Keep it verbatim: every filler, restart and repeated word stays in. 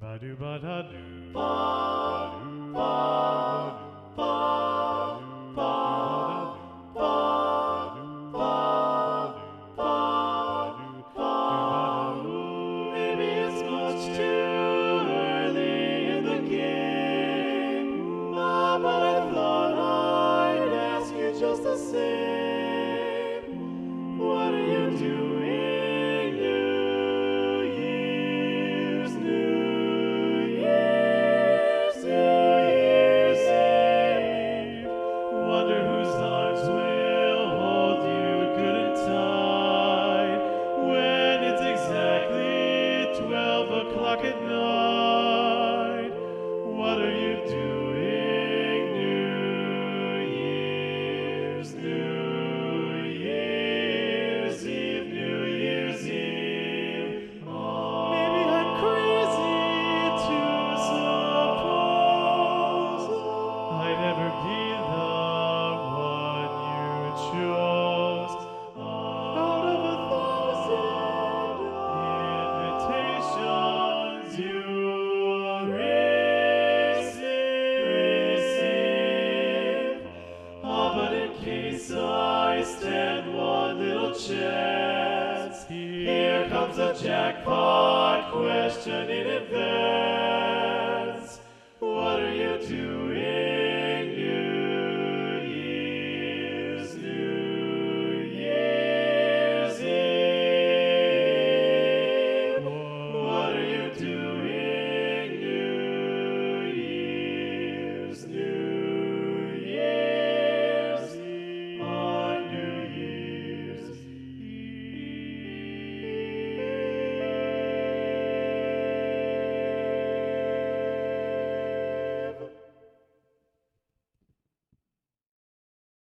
Ba-do ba-da-do. Ba, ba, ba, ba, ba, ba. Maybe it's much too early in the game, ah, but I thought I'd ask you just the same. What are you doing? New Year's, New Year's, New Year's Eve. Wonder whose arms will hold you good and tight when it's exactly twelve o'clock at night. What are you doing? New Year's, New Year's Eve, New Year's Eve. Maybe I'm crazy to suppose I'd ever be the one you chose. Out of a thousand invitations you receive, ah, but in case I stand one little chance, here comes a jackpot question in advance.